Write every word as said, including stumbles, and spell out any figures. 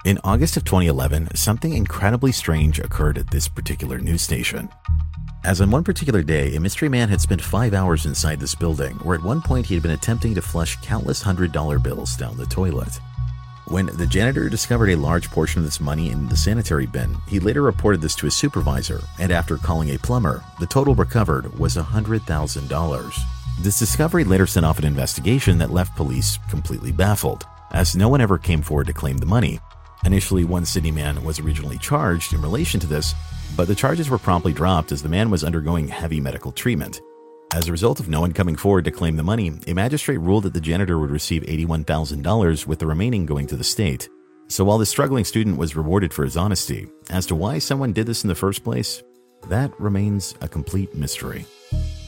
In August of twenty eleven, something incredibly strange occurred at this particular news station. As on one particular day, a mystery man had spent five hours inside this building, where at one point he had been attempting to flush countless hundred-dollar bills down the toilet. When the janitor discovered a large portion of this money in the sanitary bin, he later reported this to his supervisor, and after calling a plumber, the total recovered was one hundred thousand dollars. This discovery later set off an investigation that left police completely baffled, as no one ever came forward to claim the money. Initially, one Sydney man was originally charged in relation to this, but the charges were promptly dropped as the man was undergoing heavy medical treatment. As a result of no one coming forward to claim the money, a magistrate ruled that the janitor would receive eighty-one thousand dollars, with the remaining going to the state. So while the struggling student was rewarded for his honesty, as to why someone did this in the first place, that remains a complete mystery.